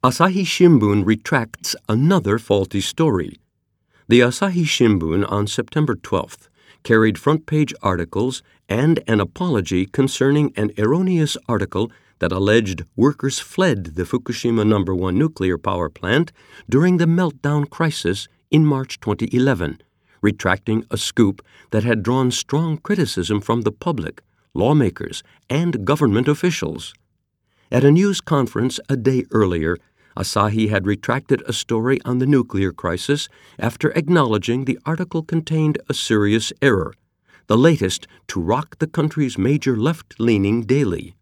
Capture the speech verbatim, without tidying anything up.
Asahi Shimbun retracts another faulty story. The Asahi Shimbun on September twelfth carried front-page articles and an apology concerning an erroneous article that alleged workers fled the Fukushima number one nuclear power plant during the meltdown crisis in March twenty eleven, retracting a scoop that had drawn strong criticism from the public, lawmakers, and government officials. At a news conference a day earlier, Asahi had retracted a story on the nuclear crisis after acknowledging the article contained a serious error, the latest to rock the country's major left-leaning daily.